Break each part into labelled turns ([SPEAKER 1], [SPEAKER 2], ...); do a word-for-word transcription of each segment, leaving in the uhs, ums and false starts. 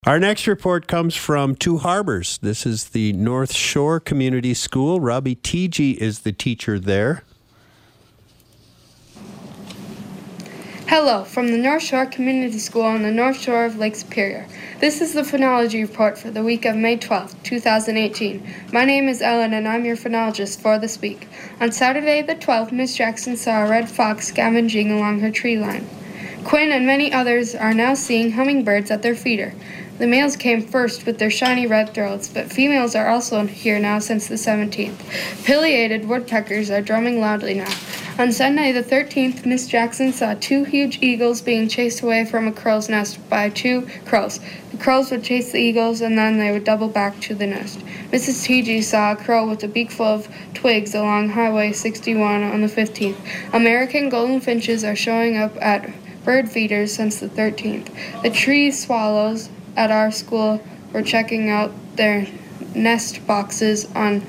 [SPEAKER 1] Our next report comes from Two Harbors. This is the North Shore Community School. Robbie Teege is the teacher there.
[SPEAKER 2] Hello, from the North Shore Community School on the North Shore of Lake Superior. This is the phenology report for the week of May twelfth, two thousand eighteen. My name is Ellen and I'm your phenologist for this week. On Saturday the twelfth, Miss Jackson saw a red fox scavenging along her tree line. Quinn and many others are now seeing hummingbirds at their feeder. The males came first with their shiny red throats, but females are also here now since the seventeenth. Pileated woodpeckers are drumming loudly now. On Sunday the thirteenth, Miss Jackson saw two huge eagles being chased away from a crow's nest by two crows. The crows would chase the eagles and then they would double back to the nest. Missus Teege saw a crow with a beak full of twigs along Highway sixty-one on the fifteenth. American golden finches are showing up at bird feeders since the thirteenth. The tree swallows at our school were checking out their nest boxes on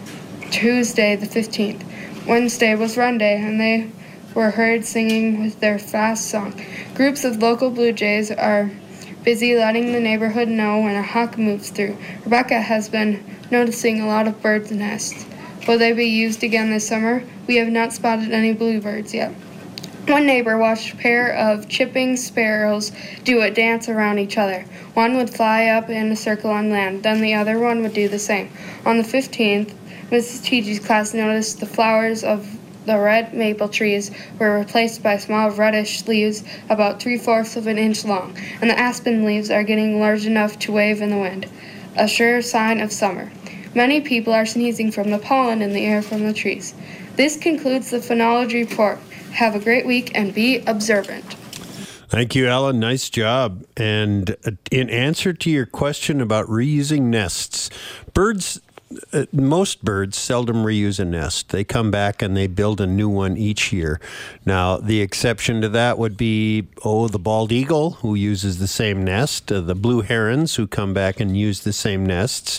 [SPEAKER 2] Tuesday the fifteenth. Wednesday was run day, and they were heard singing with their fast song. Groups of local blue jays are busy letting the neighborhood know when a hawk moves through. Rebecca has been noticing a lot of birds' nests. Will they be used again this summer? We have not spotted any bluebirds yet. One neighbor watched a pair of chipping sparrows do a dance around each other. One would fly up in a circle on land, then the other one would do the same. On the fifteenth, Missus Teege's class noticed the flowers of the red maple trees were replaced by small reddish leaves about three-fourths of an inch long, and the aspen leaves are getting large enough to wave in the wind, a sure sign of summer. Many people are sneezing from the pollen in the air from the trees. This concludes the phenology report. Have a great week and be observant.
[SPEAKER 1] Thank you, Ellen. Nice job. And in answer to your question about reusing nests, birds, uh, most birds seldom reuse a nest. They come back and they build a new one each year. Now, the exception to that would be, oh, the bald eagle, who uses the same nest, uh, the blue herons, who come back and use the same nests,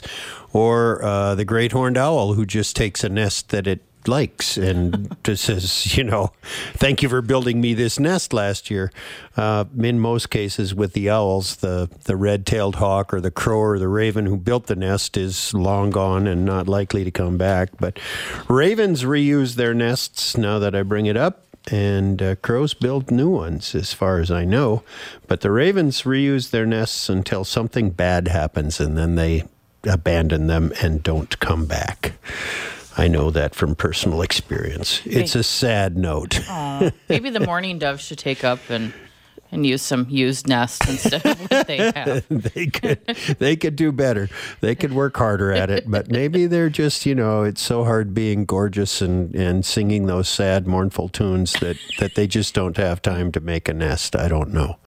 [SPEAKER 1] or uh, the great horned owl, who just takes a nest that it likes and just says, you know, thank you for building me this nest last year. Uh, in most cases with the owls, the, the red-tailed hawk or the crow or the raven who built the nest is long gone and not likely to come back. But ravens reuse their nests now that I bring it up, and uh, crows build new ones as far as I know. But the ravens reuse their nests until something bad happens and then they abandon them and don't come back. I know that from personal experience. It's a sad note.
[SPEAKER 3] Aw, maybe the mourning dove should take up and and use some used nests instead of what they have.
[SPEAKER 1] they could they could do better. They could work harder at it. But maybe they're just, you know, it's so hard being gorgeous and, and singing those sad, mournful tunes that, that they just don't have time to make a nest. I don't know.